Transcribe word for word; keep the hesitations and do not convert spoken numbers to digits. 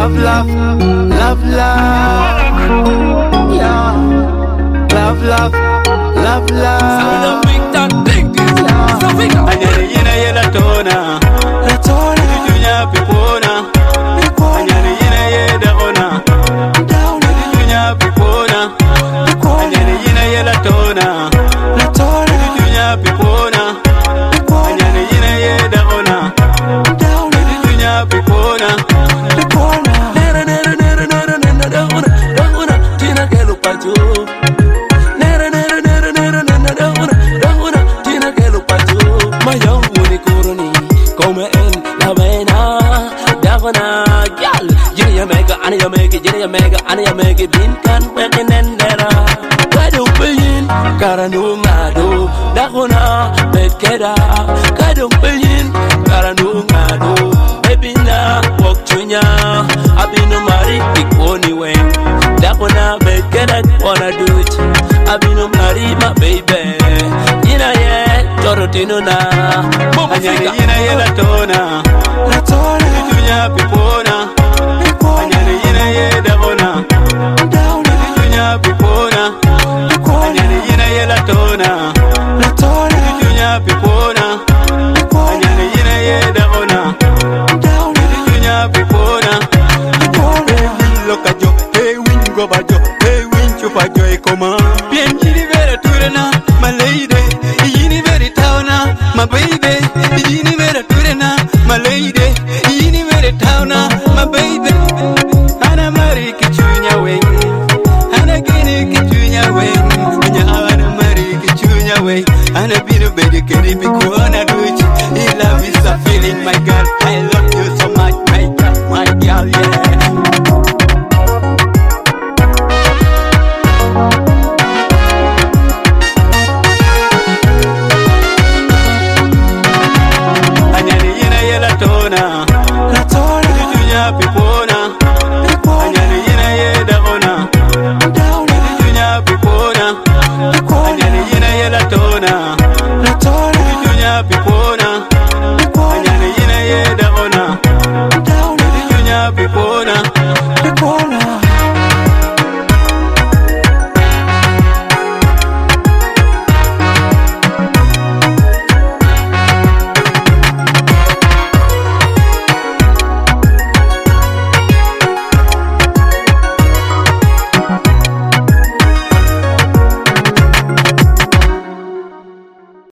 Love, love, love, love. Yeah. Love, love, love, love. Sound of big that thing. Anyari yina yela tona, la tona. Dunya pipona, pipona. Anyari yina yeda ona, down. Dunya pipona, pipona. Anyari yina yela tona, la tona. Dunya pipona, pipona. Anyari yina yeda ona, down. Dunya pipona, pipona. Nera nera nera nera nera down down. Tina kelu pacho. Nera nera nera nera nera down down. Tina kelu pacho. Mayang wuni kuruni, come in la vena, davana, gal. Jini ya mega, ani ya mega, jini ya mega, ani ya mega. Bin kan wekin endera. Kadu pilin, karanu ngadu, davana, bekeda. Kadu pilin, karanu ngadu, baby na walk chunya. Abinu mari ikoni wen, davana bekeda wanna do it. Abinu mari my baby, ina ye. Tinuna, anyari yina yela tona, la tona. Dunya pipona, pipona. Anyari yina yeda ona, down. Dunya pipona, pipona. Anyari yina yela tona, la tona. Dunya pipona, pipona. Anyari yina yeda ona, down. Dunya pipona, pipona. Hey loka jo, hey wingo bajo, hey winchu bajo ekoma. Bien yini vera turana, my lady. My baby